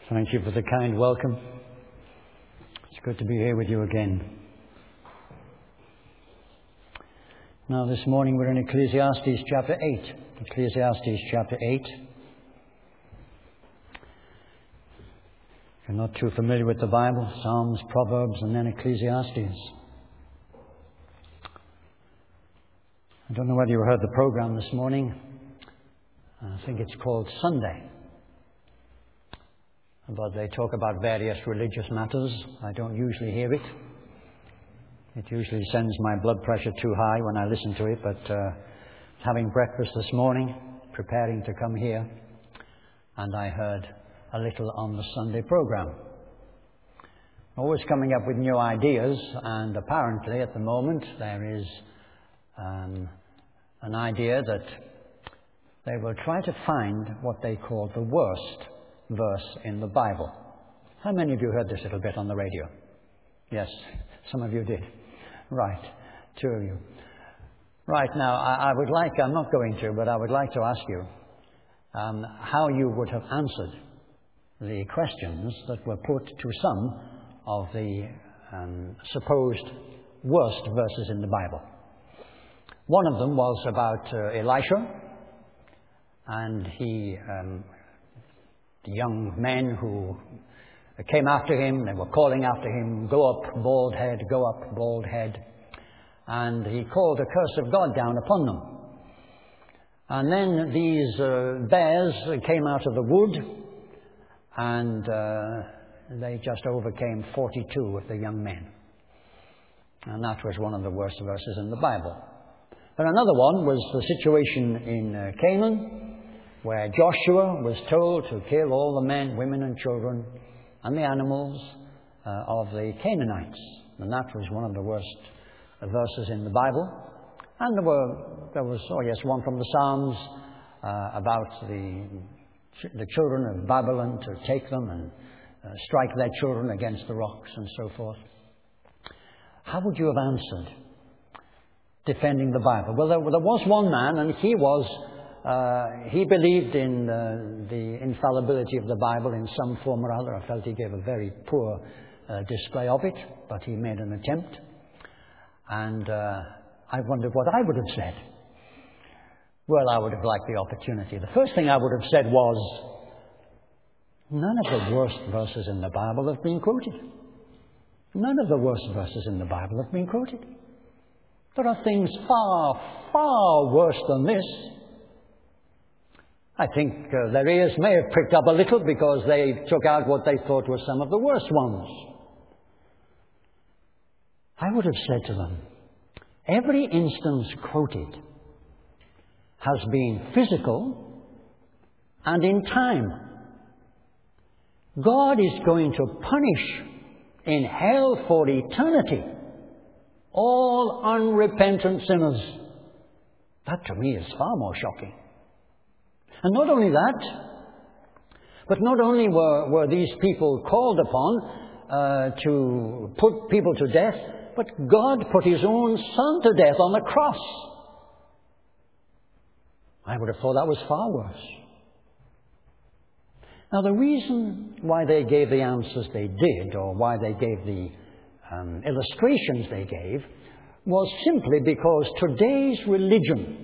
Thank you for the kind welcome. It's good to be here with you again. Now this morning we're in Ecclesiastes chapter 8. Ecclesiastes chapter 8. If you're not too familiar with the Bible, Psalms, Proverbs, and then Ecclesiastes. I don't know whether you heard the program this morning. I think it's called Sunday. But they talk about various religious matters. I don't usually hear it. It usually sends my blood pressure too high when I listen to it. But having breakfast this morning, preparing to come here, and I heard a little on the Sunday program. Always coming up with new ideas, and apparently at the moment there is an idea that they will try to find what they call the worst verse in the Bible. How many of you heard this little bit on the radio? Yes, some of you did. Right, two of you. Right, now I would like, I'm not going to, but I would like to ask you how you would have answered the questions that were put to some of the supposed worst verses in the Bible. One of them was about Elisha, and the young men who came after him, they were calling after him, "Go up, bald head, go up, bald head." And he called a curse of God down upon them. And then these bears came out of the wood, and they just overcame 42 of the young men. And that was one of the worst verses in the Bible. But another one was the situation in Canaan, where Joshua was told to kill all the men, women and children and the animals of the Canaanites. And that was one of the worst verses in the Bible. And there was one from the Psalms about the children of Babylon, to take them and strike their children against the rocks and so forth. How would you have answered defending the Bible? Well, there was one man, and he believed in the infallibility of the Bible in some form or other. I felt he gave a very poor display of it, but he made an attempt. And I wondered what I would have said. Well, I would have liked the opportunity. The first thing I would have said was, none of the worst verses in the Bible have been quoted. None of the worst verses in the Bible have been quoted. There are things far, far worse than this. I think their ears may have pricked up a little because they took out what they thought were some of the worst ones. I would have said to them, every instance quoted has been physical and in time. God is going to punish in hell for eternity all unrepentant sinners. That to me is far more shocking. And not only that, but not only were these people called upon to put people to death, but God put His own Son to death on the cross. I would have thought that was far worse. Now, the reason why they gave the answers they did, or why they gave the illustrations they gave, was simply because today's religion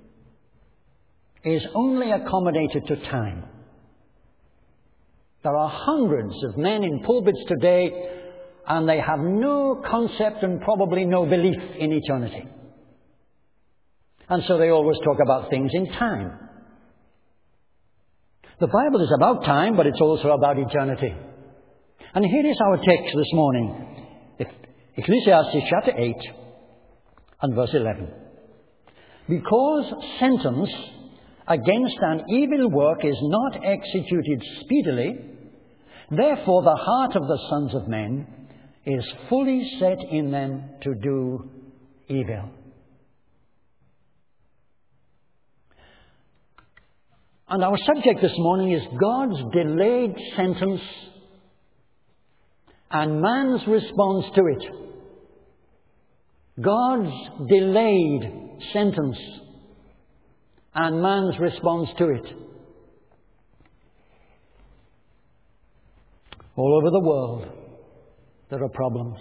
is only accommodated to time. There are hundreds of men in pulpits today, and they have no concept and probably no belief in eternity. And so they always talk about things in time. The Bible is about time, but it's also about eternity. And here is our text this morning. Ecclesiastes chapter 8 and verse 11. Because sentence against an evil work is not executed speedily, therefore the heart of the sons of men is fully set in them to do evil. And our subject this morning is God's delayed sentence and man's response to it. God's delayed sentence and man's response to it. All over the world, there are problems.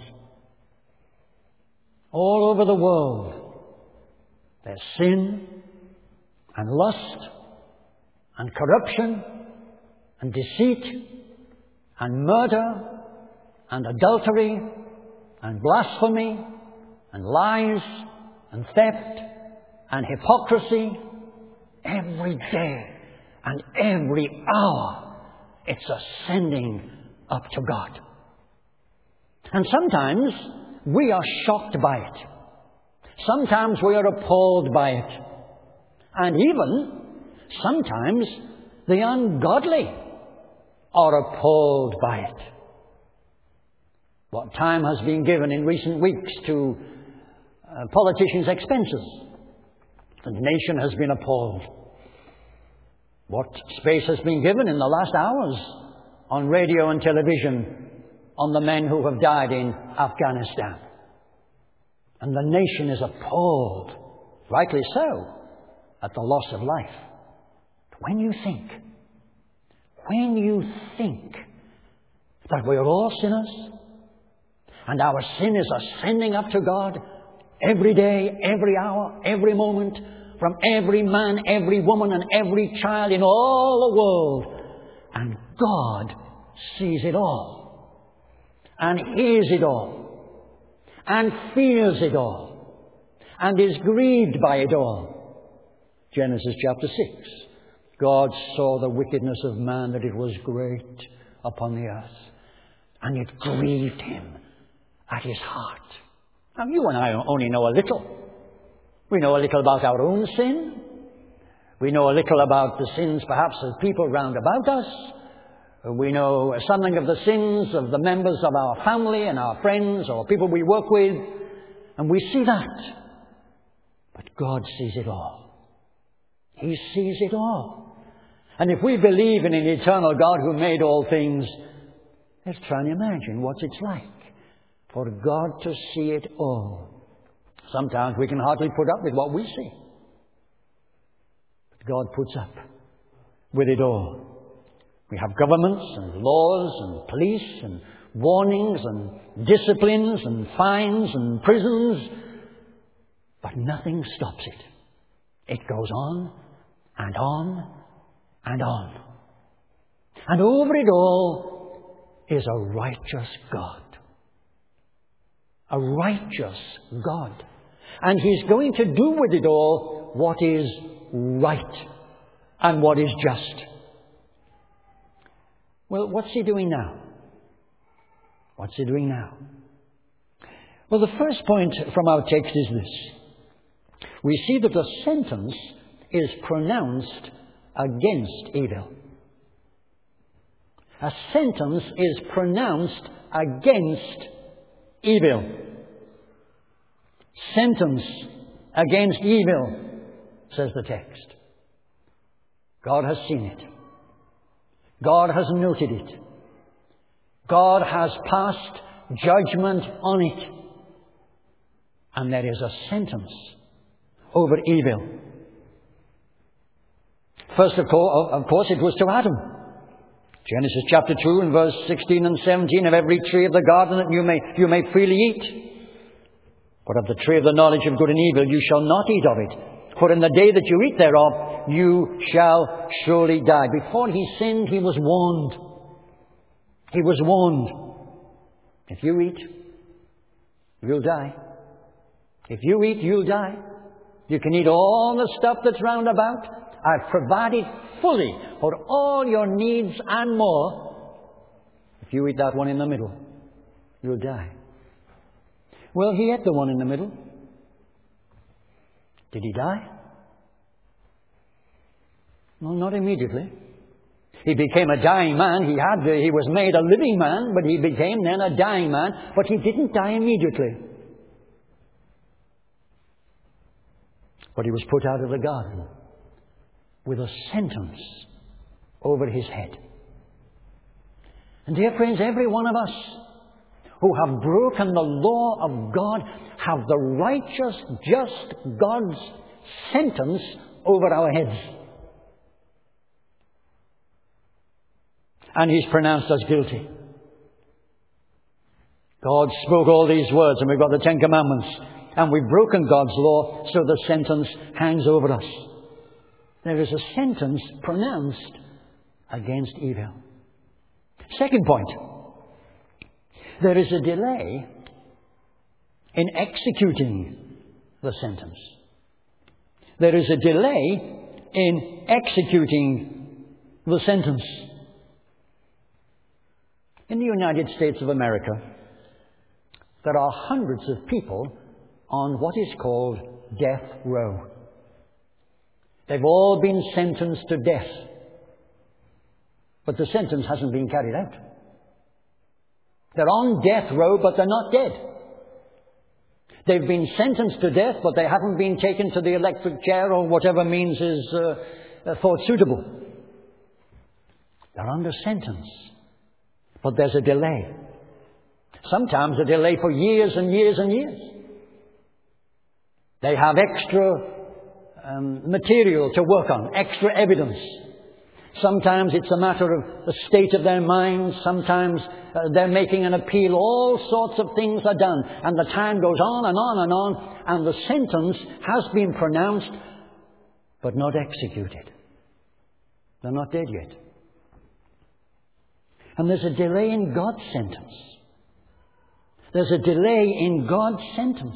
All over the world, there's sin and lust and corruption and deceit and murder and adultery and blasphemy and lies and theft and hypocrisy. Every day and every hour, it's ascending up to God. And sometimes we are shocked by it. Sometimes we are appalled by it. And even sometimes the ungodly are appalled by it. What time has been given in recent weeks to politicians' expenses? The nation has been appalled. What space has been given in the last hours on radio and television on the men who have died in Afghanistan? And the nation is appalled, rightly so, at the loss of life. But when you think that we are all sinners, and our sin is ascending up to God every day, every hour, every moment, from every man, every woman, and every child in all the world, and God sees it all, and hears it all, and fears it all, and is grieved by it all. Genesis chapter 6. God saw the wickedness of man, that it was great upon the earth, and it grieved him at his heart. Now, you and I only know a little. We know a little about our own sin. We know a little about the sins, perhaps, of people round about us. We know something of the sins of the members of our family and our friends or people we work with. And we see that. But God sees it all. He sees it all. And if we believe in an eternal God who made all things, let's try and imagine what it's like for God to see it all. Sometimes we can hardly put up with what we see. But God puts up with it all. We have governments and laws and police and warnings and disciplines and fines and prisons. But nothing stops it. It goes on and on and on. And over it all is a righteous God. A righteous God. And He's going to do with it all what is right and what is just. Well, what's He doing now? What's He doing now? Well, the first point from our text is this. We see that the sentence is pronounced against evil. A sentence is pronounced against evil. Sentence against evil, says the text. God has seen it. God has noted it. God has passed judgment on it. And there is a sentence over evil. First, of course, it was to Adam. Genesis chapter 2 and verse 16 and 17, of every tree of the garden that you may freely eat. But of the tree of the knowledge of good and evil you shall not eat of it. For in the day that you eat thereof, you shall surely die. Before he sinned, he was warned. He was warned. If you eat, you'll die. If you eat, you'll die. You can eat all the stuff that's round about. I've provided fully for all your needs and more. If you eat that one in the middle, you'll die. Well, he ate the one in the middle. Did he die? No, not immediately. He became a dying man. He was made a living man, but he became then a dying man. But he didn't die immediately. But he was put out of the garden with a sentence over his head. And dear friends, every one of us who have broken the law of God have the righteous, just God's sentence over our heads. And He's pronounced us guilty. God spoke all these words, and we've got the Ten Commandments, and we've broken God's law, so the sentence hangs over us. There is a sentence pronounced against evil. Second point, there is a delay in executing the sentence. There is a delay in executing the sentence. In the United States of America, there are hundreds of people on what is called death row. They've all been sentenced to death, but the sentence hasn't been carried out. They're on death row, but they're not dead. They've been sentenced to death, but they haven't been taken to the electric chair or whatever means is thought suitable. They're under sentence, but there's a delay. Sometimes a delay for years and years and years. They have extra material to work on, extra evidence. Sometimes it's a matter of the state of their minds. Sometimes they're making an appeal. All sorts of things are done. And the time goes on and on and on. And the sentence has been pronounced, but not executed. They're not dead yet. And there's a delay in God's sentence. There's a delay in God's sentence.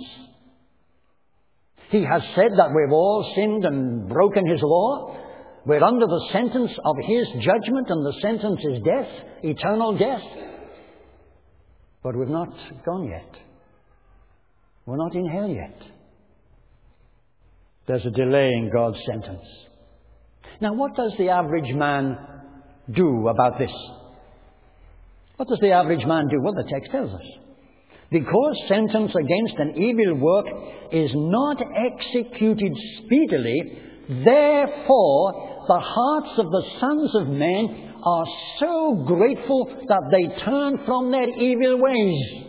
He has said that we've all sinned and broken His law. We're under the sentence of His judgment, and the sentence is death, eternal death. But we've not gone yet. We're not in hell yet. There's a delay in God's sentence. Now, what does the average man do about this? What does the average man do? Well, the text tells us. Because sentence against an evil work is not executed speedily, therefore the hearts of the sons of men are so grateful that they turn from their evil ways.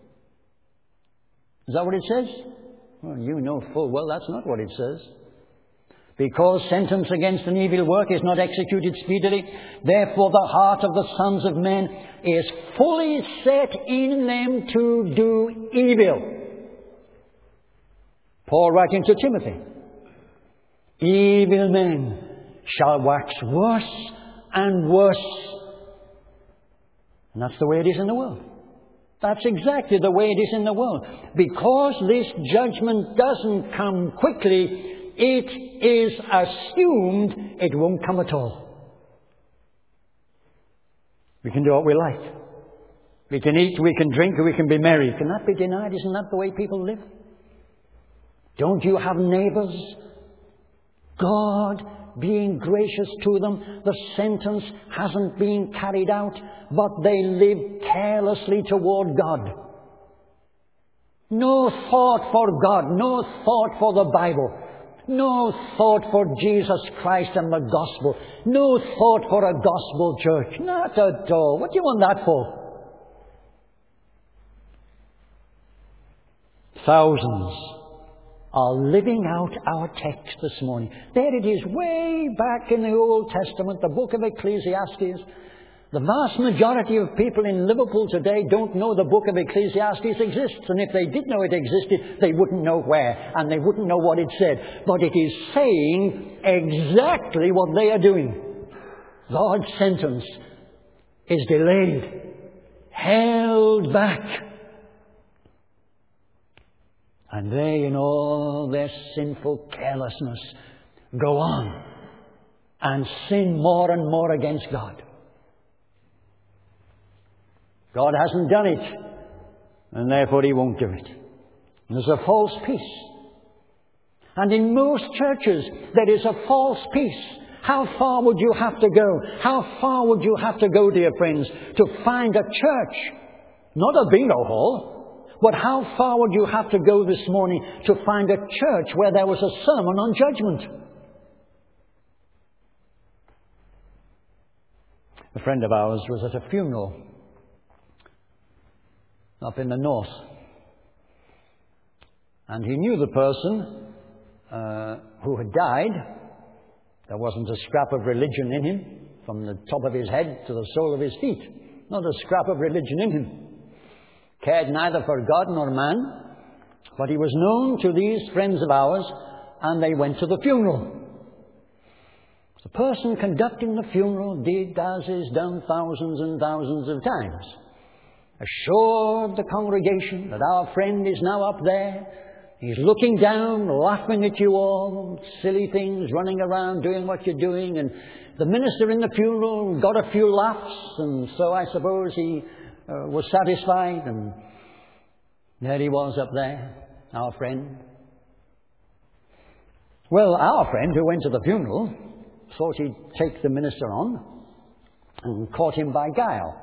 Is that what it says? Well, you know full well that's not what it says. Because sentence against an evil work is not executed speedily, therefore the heart of the sons of men is fully set in them to do evil. Paul writing to Timothy, evil men shall wax worse and worse. And that's the way it is in the world. That's exactly the way it is in the world. Because this judgment doesn't come quickly, it is assumed it won't come at all. We can do what we like. We can eat, we can drink, we can be merry. Can that be denied? Isn't that the way people live? Don't you have neighbors? God being gracious to them, the sentence hasn't been carried out, but they live carelessly toward God. No thought for God, no thought for the Bible. No thought for Jesus Christ and the gospel. No thought for a gospel church. Not at all. What do you want that for? Thousands are living out our text this morning. There it is, way back in the Old Testament, the book of Ecclesiastes. The vast majority of people in Liverpool today don't know the book of Ecclesiastes exists. And if they did know it existed, they wouldn't know where. And they wouldn't know what it said. But it is saying exactly what they are doing. God's sentence is delayed, held back. And they, in all their sinful carelessness, go on and sin more and more against God. God hasn't done it, and therefore He won't do it. There's a false peace. And in most churches, there is a false peace. How far would you have to go? How far would you have to go, dear friends, to find a church? Not a bingo hall, but how far would you have to go this morning to find a church where there was a sermon on judgment? A friend of ours was at a funeral up in the north. And he knew the person who had died. There wasn't a scrap of religion in him, from the top of his head to the sole of his feet. Not a scrap of religion in him. cared neither for God nor man, but he was known to these friends of ours, and they went to the funeral. The person conducting the funeral did as is done thousands and thousands of times. Assured the congregation that our friend is now up there. He's looking down, laughing at you all, silly things, running around, doing what you're doing. And the minister in the funeral got a few laughs, and so I suppose he was satisfied. And there he was up there, our friend. Well, our friend who went to the funeral thought he'd take the minister on and caught him by guile.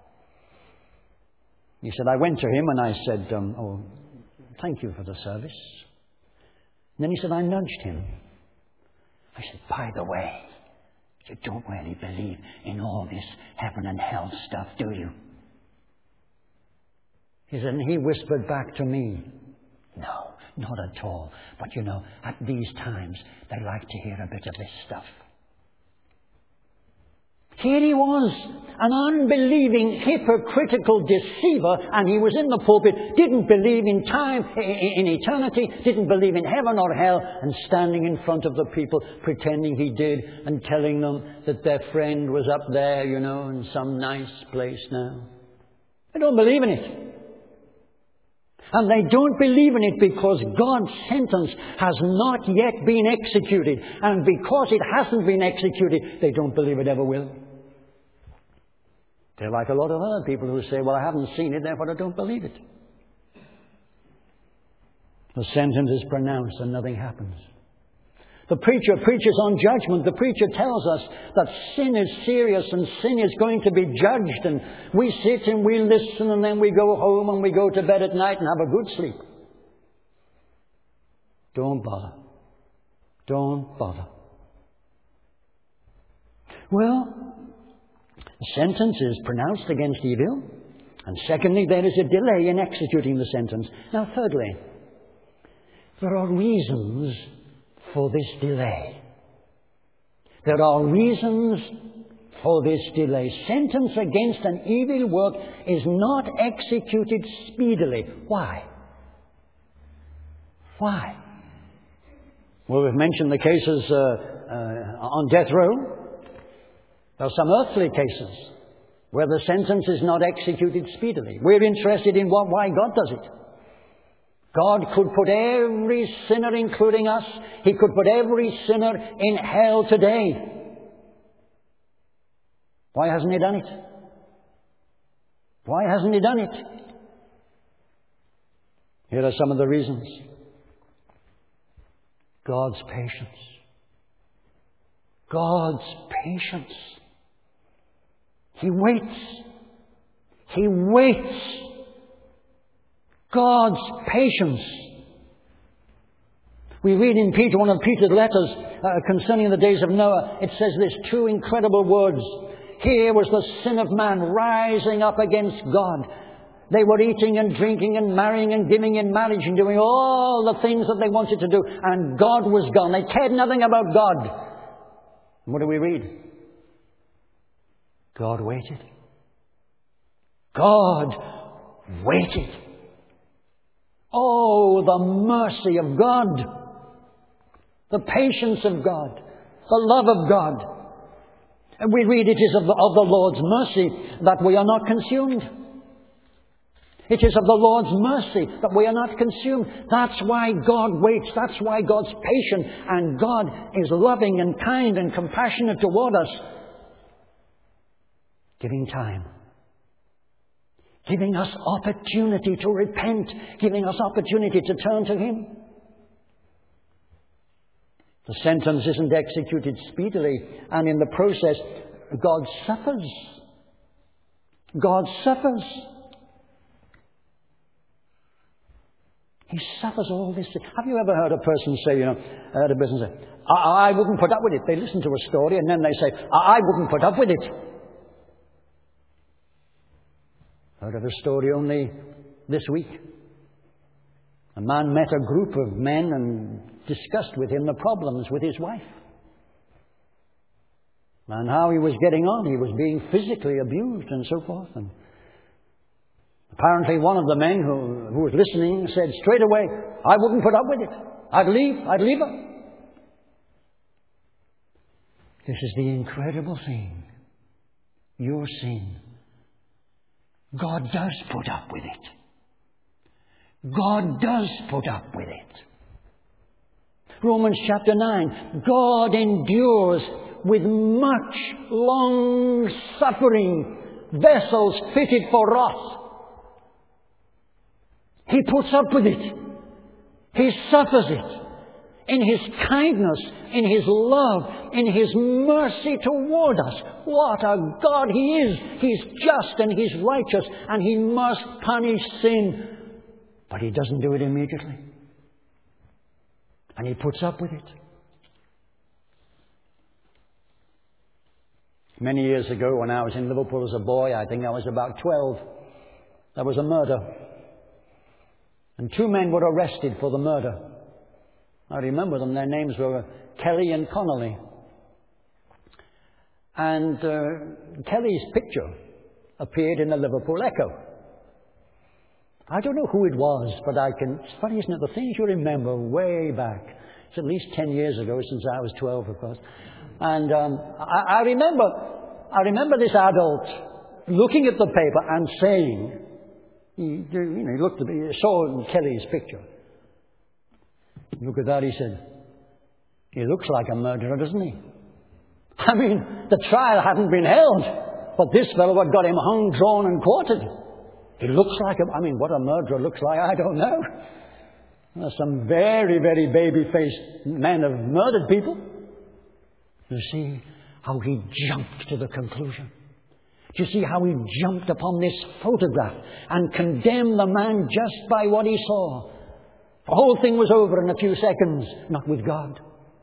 He said, I went to him and I said, oh, thank you for the service. And then he said, I nudged him. I said, by the way, you don't really believe in all this heaven and hell stuff, do you? He said, and he whispered back to me, no, not at all. But you know, at these times, they like to hear a bit of this stuff. Here he was, an unbelieving, hypocritical deceiver, and he was in the pulpit, didn't believe in time, in eternity, didn't believe in heaven or hell, and standing in front of the people, pretending he did, and telling them that their friend was up there, you know, in some nice place now. They don't believe in it. And they don't believe in it because God's sentence has not yet been executed. And because it hasn't been executed, they don't believe it ever will. They're like a lot of other people who say, well, I haven't seen it, therefore I don't believe it. The sentence is pronounced and nothing happens. The preacher preaches on judgment. The preacher tells us that sin is serious and sin is going to be judged. And we sit and we listen and then we go home and we go to bed at night and have a good sleep. Don't bother. Don't bother. Well, the sentence is pronounced against evil. And secondly, there is a delay in executing the sentence. Now, thirdly, there are reasons for this delay. There are reasons for this delay. Sentence against an evil work is not executed speedily. Why? Why? Well, we've mentioned the cases on death row. There are some earthly cases where the sentence is not executed speedily. We're interested in why God does it. God could put every sinner, including us, He could put every sinner in hell today. Why hasn't He done it? Why hasn't He done it? Here are some of the reasons. God's patience. God's patience. He waits. He waits. God's patience. We read in Peter, one of Peter's letters concerning the days of Noah, it says this two incredible words. Here was the sin of man rising up against God. They were eating and drinking and marrying and giving in marriage and doing all the things that they wanted to do. And God was gone. They cared nothing about God. And what do we read? God waited. God waited. Oh, the mercy of God, the patience of God, the love of God. And we read it is of the Lord's mercy that we are not consumed. It is of the Lord's mercy that we are not consumed. That's why God waits. That's why God's patient. And God is loving and kind and compassionate toward us. Giving time. Giving us opportunity to repent. Giving us opportunity to turn to Him. The sentence isn't executed speedily. And in the process, God suffers. God suffers. He suffers all this. Have you ever heard a person say, heard a person say, I wouldn't put up with it. They listen to a story and then they say, I wouldn't put up with it. Heard of a story only this week. A man met a group of men and discussed with him the problems with his wife. And how he was getting on. He was being physically abused and so forth. And the Apparently one of the men who was listening said straight away, I wouldn't put up with it. I'd leave her. This is the incredible thing. Your sin. God does put up with it. God does put up with it. Romans chapter 9. God endures with much long suffering vessels fitted for wrath. He puts up with it. He suffers it. In His kindness, in His love, in His mercy toward us. What a God He is. He's just and He's righteous and He must punish sin. But He doesn't do it immediately. And He puts up with it. Many years ago when I was in Liverpool as a boy, I think I was about 12, there was a murder. And 2 men were arrested for the murder. I remember them. Their names were Kelly and Connolly. And Kelly's picture appeared in the Liverpool Echo. I don't know who it was, but it's funny, isn't it? The things you remember way back. It's at least 10 years ago, since I was 12, of course. And I remember this adult looking at the paper and saying, he looked at me, he saw Kelly's picture. Look at that, he said. He looks like a murderer, doesn't he? I mean, the trial hadn't been held, but this fellow had got him hung, drawn and quartered. He looks like what a murderer looks like, I don't know. There's some very, very baby-faced men have murdered people. You see how he jumped to the conclusion. Do you see how he jumped upon this photograph and condemned the man just by what he saw? The whole thing was over in a few seconds, not with God.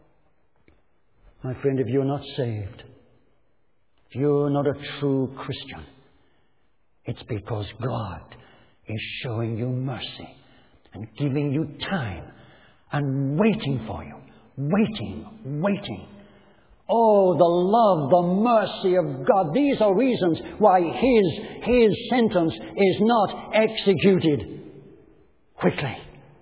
My friend, if you're not saved, if you're not a true Christian, it's because God is showing you mercy and giving you time and waiting for you. Waiting. Oh, the love, the mercy of God. These are reasons why His sentence is not executed quickly.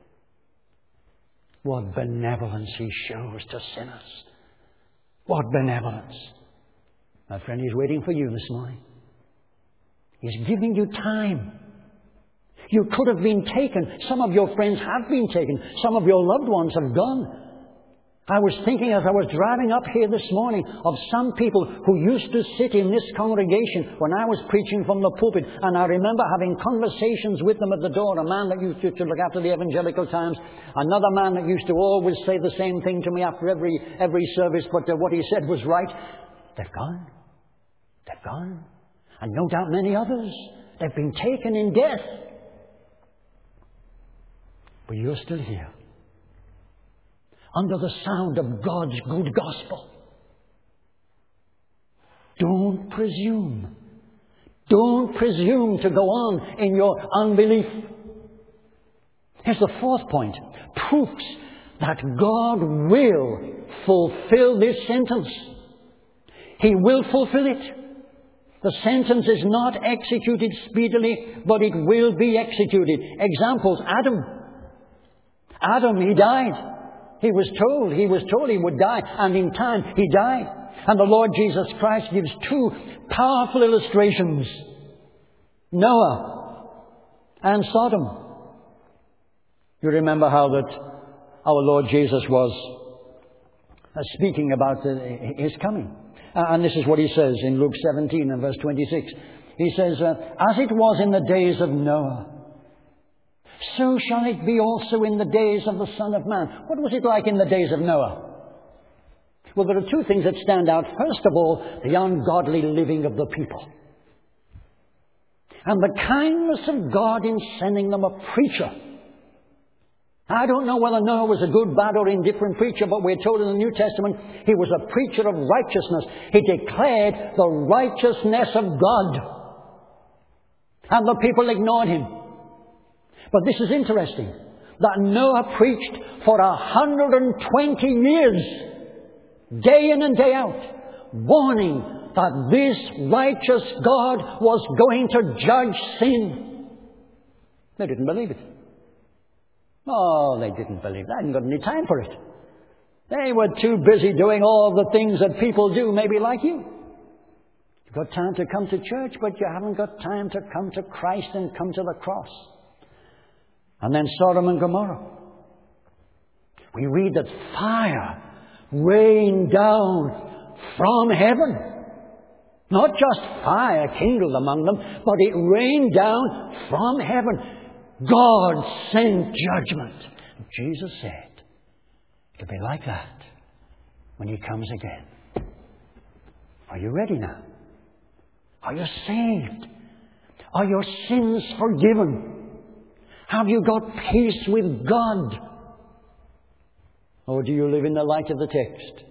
What benevolence He shows to sinners. What benevolence. My friend, He's waiting for you this morning. He's giving you time. You could have been taken. Some of your friends have been taken. Some of your loved ones have gone. I was thinking as I was driving up here this morning of some people who used to sit in this congregation when I was preaching from the pulpit, and I remember having conversations with them at the door. A man that used to look after the Evangelical Times, another man that used to always say the same thing to me after every service, but what he said was right. They've gone. And no doubt many others. They've been taken in death. But you're still here. Under the sound of God's good gospel. Don't presume. Don't presume to go on in your unbelief. Here's the 4th point. Proofs that God will fulfill this sentence. He will fulfill it. The sentence is not executed speedily, but it will be executed. Examples, Adam, he died. He was told he would die, and in time he died. And the Lord Jesus Christ gives 2 powerful illustrations. Noah and Sodom. You remember how that our Lord Jesus was speaking about His coming. And this is what He says in Luke 17 and verse 26. He says, as it was in the days of Noah, so shall it be also in the days of the Son of Man. What was it like in the days of Noah? Well, there are 2 things that stand out. First of all, the ungodly living of the people. And the kindness of God in sending them a preacher. I don't know whether Noah was a good, bad, or indifferent preacher, but we're told in the New Testament he was a preacher of righteousness. He declared the righteousness of God. And the people ignored him. But this is interesting, that Noah preached for 120 years, day in and day out, warning that this righteous God was going to judge sin. They didn't believe it. Oh, they didn't believe it. They hadn't got any time for it. They were too busy doing all the things that people do, maybe like you. You've got time to come to church, but you haven't got time to come to Christ and come to the cross. And then Sodom and Gomorrah. We read that fire rained down from heaven. Not just fire kindled among them, but it rained down from heaven. God sent judgment. Jesus said, it'll be like that when He comes again. Are you ready now? Are you saved? Are your sins forgiven? Have you got peace with God? Or do you live in the light of the text?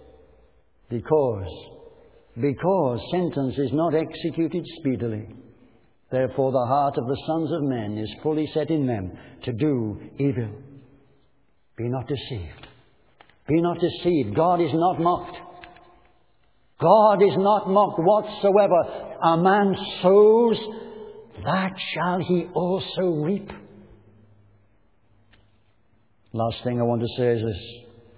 Because sentence is not executed speedily. Therefore the heart of the sons of men is fully set in them to do evil. Be not deceived. Be not deceived. God is not mocked. God is not mocked. Whatsoever a man sows, that shall he also reap. Last thing I want to say is this.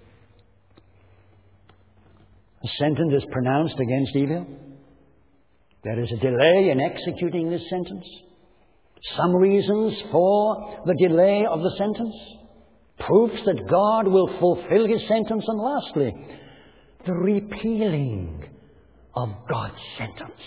A sentence is pronounced against evil. There is a delay in executing this sentence. Some reasons for the delay of the sentence. Proofs that God will fulfill His sentence. And lastly, the repealing of God's sentence.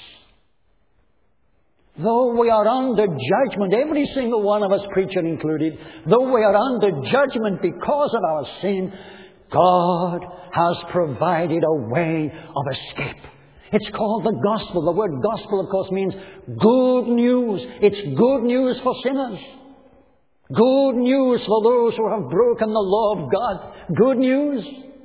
Though we are under judgment, every single one of us, preacher included, though we are under judgment because of our sin, God has provided a way of escape. It's called the gospel. The word gospel, of course, means good news. It's good news for sinners. Good news for those who have broken the law of God. Good news.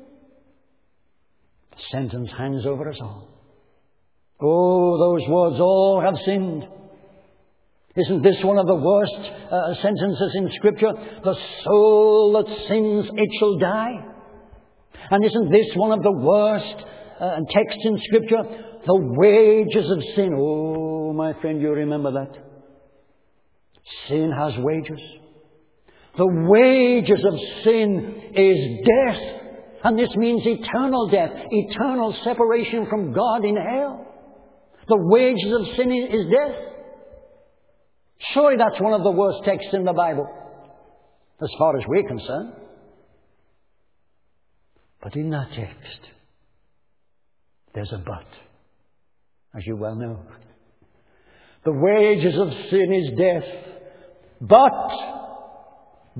The sentence hangs over us all. Oh, those words, all have sinned. Isn't this one of the worst sentences in Scripture? The soul that sins, it shall die. And isn't this one of the worst texts in Scripture? The wages of sin. Oh, my friend, you remember that. Sin has wages. The wages of sin is death. And this means eternal death, eternal separation from God in hell. The wages of sin is death. Surely that's one of the worst texts in the Bible, as far as we're concerned. But in that text, there's a but, as you well know. The wages of sin is death, but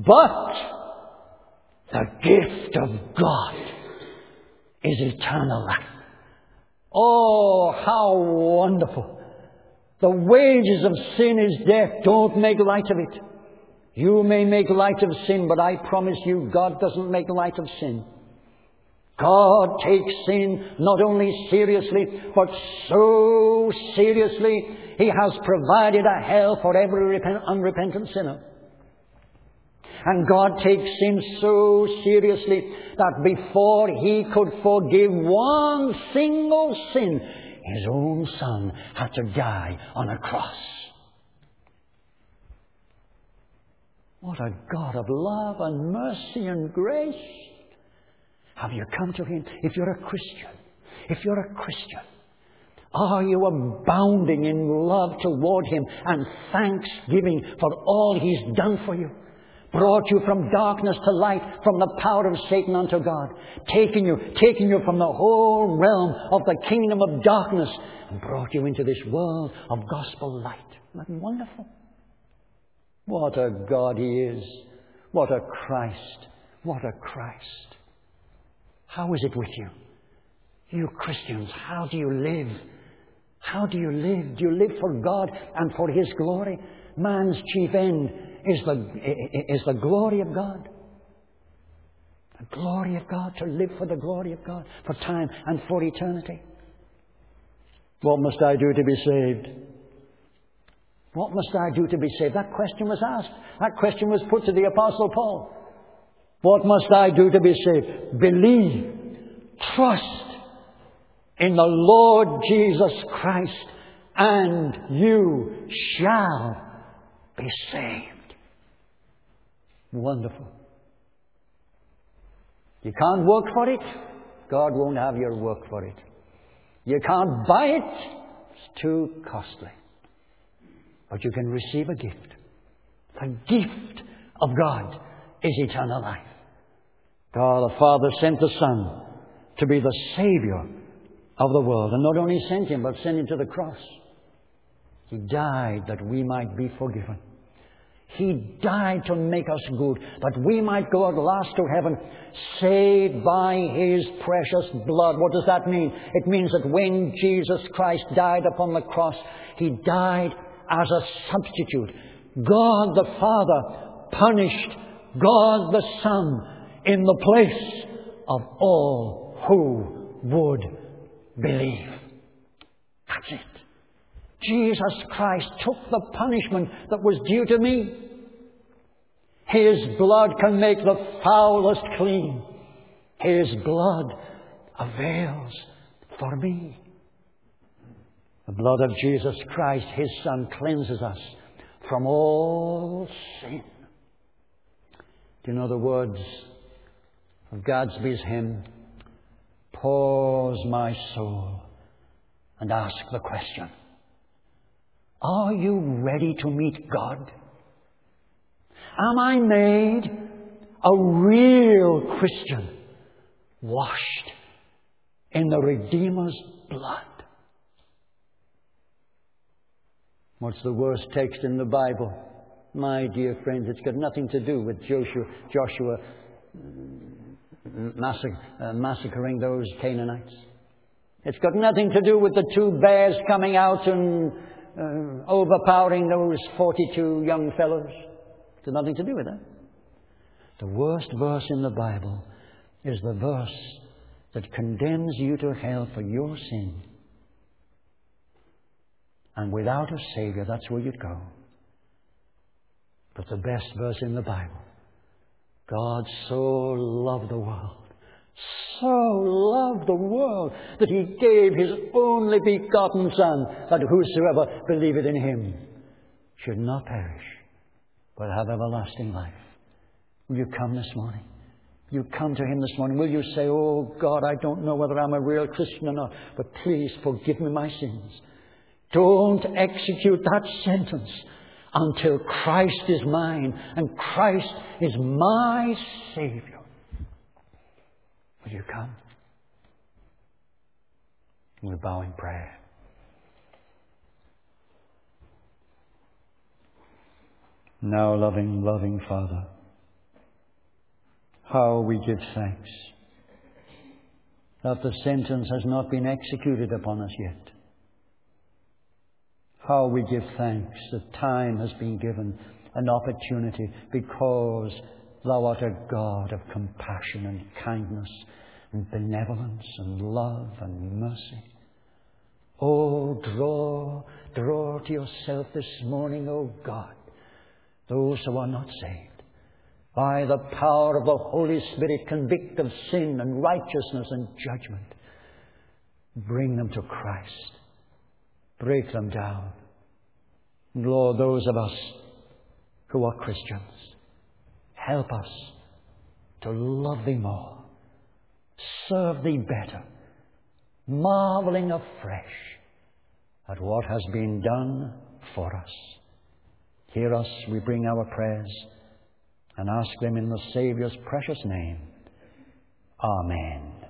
the gift of God is eternal life. Oh, how wonderful. The wages of sin is death. Don't make light of it. You may make light of sin, but I promise you, God doesn't make light of sin. God takes sin not only seriously, but so seriously, He has provided a hell for every unrepentant sinner. And God takes sin so seriously that before He could forgive one single sin, His own Son had to die on a cross. What a God of love and mercy and grace. Have you come to Him? If you're a Christian, are you abounding in love toward Him and thanksgiving for all He's done for you? Brought you from darkness to light, from the power of Satan unto God. Taking you from the whole realm of the kingdom of darkness and brought you into this world of gospel light. Isn't that wonderful? What a God He is. What a Christ. What a Christ. How is it with you? You Christians, how do you live? How do you live? Do you live for God and for His glory? Man's chief end is the glory of God. The glory of God, to live for the glory of God, for time and for eternity. What must I do to be saved? What must I do to be saved? That question was asked. That question was put to the Apostle Paul. What must I do to be saved? Believe, trust in the Lord Jesus Christ, and you shall be saved. Wonderful. You can't work for it. God won't have your work for it. You can't buy it. It's too costly. But you can receive a gift. The gift of God is eternal life. God the Father sent the Son to be the Savior of the world. And not only sent Him, but sent Him to the cross. He died that we might be forgiven. He died to make us good, that we might go at last to heaven, saved by His precious blood. What does that mean? It means that when Jesus Christ died upon the cross, He died as a substitute. God the Father punished God the Son in the place of all who would believe. That's it. Jesus Christ took the punishment that was due to me. His blood can make the foulest clean. His blood avails for me. The blood of Jesus Christ, His Son, cleanses us from all sin. Do you know the words of Gadsby's hymn? Pause, my soul, and ask the question. Are you ready to meet God? Am I made a real Christian, washed in the Redeemer's blood? What's the worst text in the Bible? My dear friends, it's got nothing to do with Joshua massacring those Canaanites. It's got nothing to do with the two bears coming out and overpowering those 42 young fellows. It's got nothing to do with that. The worst verse in the Bible is the verse that condemns you to hell for your sin. And without a Savior, that's where you'd go. But the best verse in the Bible, God so loved the world, that He gave His only begotten Son, that whosoever believeth in Him should not perish, but have everlasting life. Will you come this morning? Will you come to Him this morning? Will you say, oh God, I don't know whether I'm a real Christian or not, but please forgive me my sins. Don't execute that sentence until Christ is mine and Christ is my Savior. Will you come? We'll bow in prayer. Now, loving Father, how we give thanks that the sentence has not been executed upon us yet. How we give thanks that time has been given, an opportunity, because Thou art a God of compassion and kindness and benevolence and love and mercy. Oh, draw to yourself this morning, oh God, those who are not saved. By the power of the Holy Spirit, convict of sin and righteousness and judgment. Bring them to Christ. Break them down. And Lord, those of us who are Christians, help us to love Thee more, serve Thee better, marveling afresh at what has been done for us. Hear us, we bring our prayers, and ask them in the Saviour's precious name. Amen.